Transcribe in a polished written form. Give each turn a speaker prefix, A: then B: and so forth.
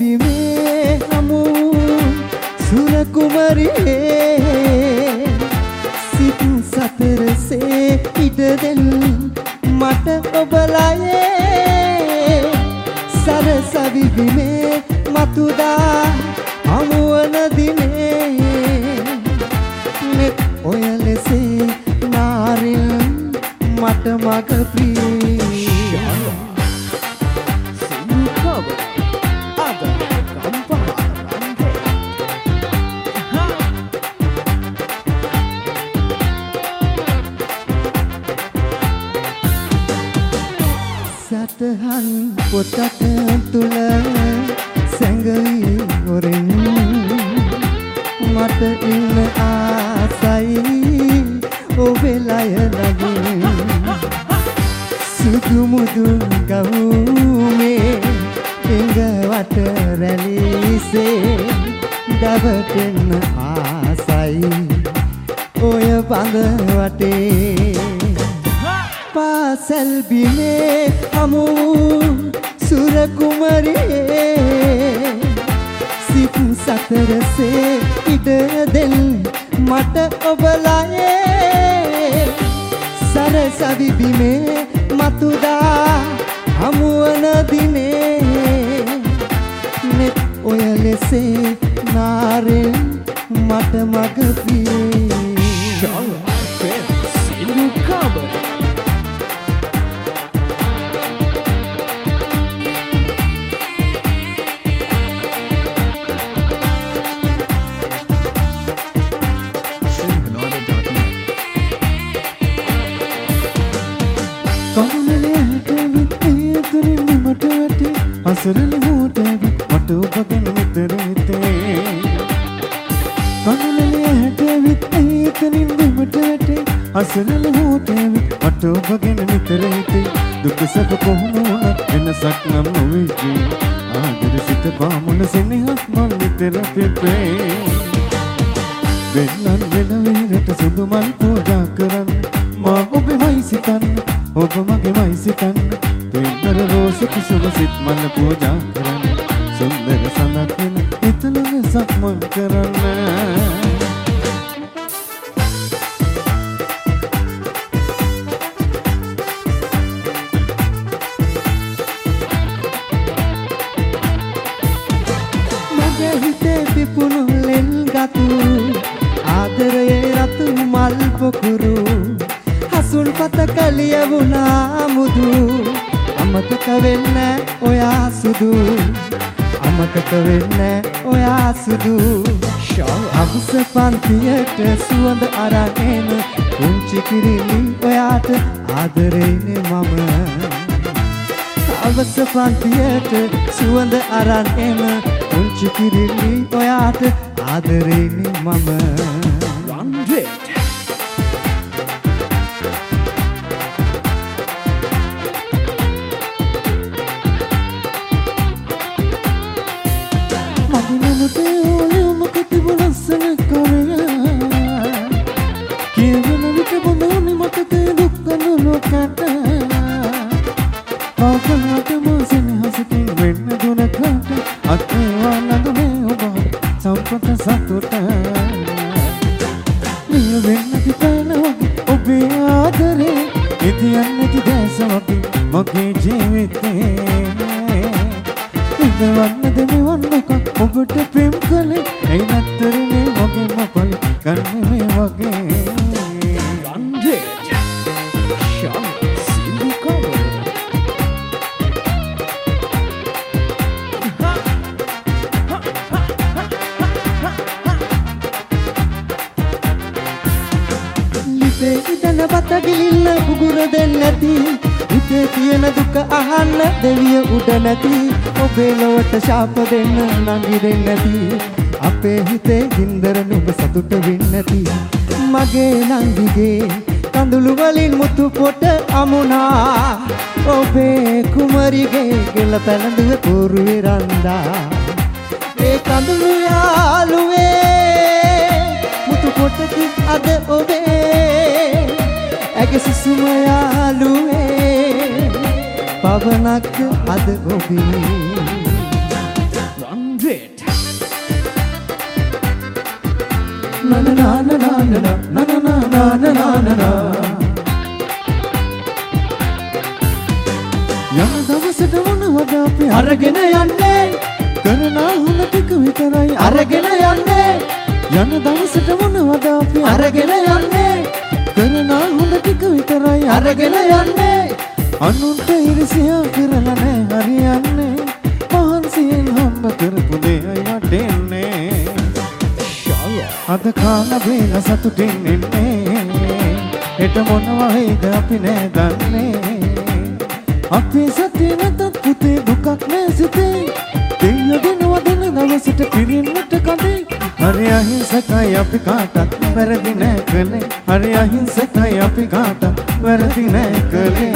A: බිමේ හමු සුර කුමරියේ සිත් සතරසේ ඉඩ දෙන්න මට ඔබලයේ සරසවි බිමේ මතුදා හමුවන දිනේ නෙත් ඔය ලෙසේ නාරිල් මට මග ප්‍රිය සටහන් පොතක තුල සැඟවි හොරෙන් මට ඉන්න ආසයි ඔබේ ලය ළඟින් සුදු මුදු ගවුමේ ඉඟවට රැලිසේ දවටෙන්න ආසයි ඔය බඳ වටේ පාසල් බිමේ හමු සුර කුමරියේ සිත් සතරසේ ඉඩ දෙන්න මට ඔබලයේ සරසවි බිමේ මතුදා හමුවන දිනේ නෙත් ඔය ලෙසේ නාරෙන් මට මග ප්‍රිය අසරල හොටවි මට ඔබගෙන මෙතන හිතේ කනලේ හැටවිත් ඒතනින් බිමට වැටේ අසරල හොටවි මට ඔබගෙන මෙතන හිතේ දුක සැප කොහොම වුණත් වෙනසක් නම් නොවේ ආදර සිත බාමුණ සෙනෙහස් මන් විතර පිපේ වෙනන් වෙන විරට සුදු මල් පූජා කරන්න මා ඔබෙමයි සිතන්න ඔබ මගේමයි සිතන්න දෙන්නර රෝස කුසුම සිත් මල පූජා කරන්න සුන්දර සඳක් වෙන එතනම සක්මන් කරන්න මගේ හිතේ පිපුණු ලෙන් ගතු ආදරයේ රතු මල් පොකුරු හසුන් පත කලිය වුණා මුදු අමතක වෙන්න ඔයා සුදු අමතක වෙන්න ඔයා සුදු අවුස පන්තියට සුවඳ අරගෙන පුංචි කිරිලි ඔයාට ආදරේනේ මම අවුස පන්තියට සුවඳ අරගෙන පුංචි කිරිලි ඔයාට ආදරේනේ මම දෙවිය උඩ නැති ඔබේ ලොවට ශාප දෙන්න නංගි දෙන්න නැති අපේ හිතේ ගින්දර නුඹ සතුට වෙන්න නැති මගේ නංගිගේ කඳුළු වලින් මුතු පොට අමුණා ඔබේ කුමරිගේ ගෙල පැලඳුව කෝරුවේ රන්දා ඒ කඳුළු යාළුවේ මුතු පොටකි අද ඔබේ ඇගේ සුසුම යාළුවේ පවනක් අද ඔබේ යන දවසට මොනවද අපි අරගෙන යන්නේ කරන හොඳ ටික විතරයි අරගෙන යන්නේ යන දවසට මොනවද අපි අරගෙන යන්නේ කරන හොඳ ටික විතරයි අරගෙන යන්නේ අනුන්ට ඉරිසියා කරලා නෑ හරියන්නේ මහන්සියෙන් හම්බ කරපු දෙයයි වටෙන්නේ අද කාලා බේල සතුටින් ඉන්නේ හෙට මොනවා වෙයිද අපි නෑ දන්නේ අපේ සතිය නැතත් පුතේ දුකක් නෑ සිතේ දෙයියෝ දෙනවා දෙන දවසට පිරින්නට කඩේ හරි අහිංසකයි අපි කාටත් වැරදි නෑ කළේ හරි අහිංසකයි අපි කාටත් වැරදි නෑ කළේ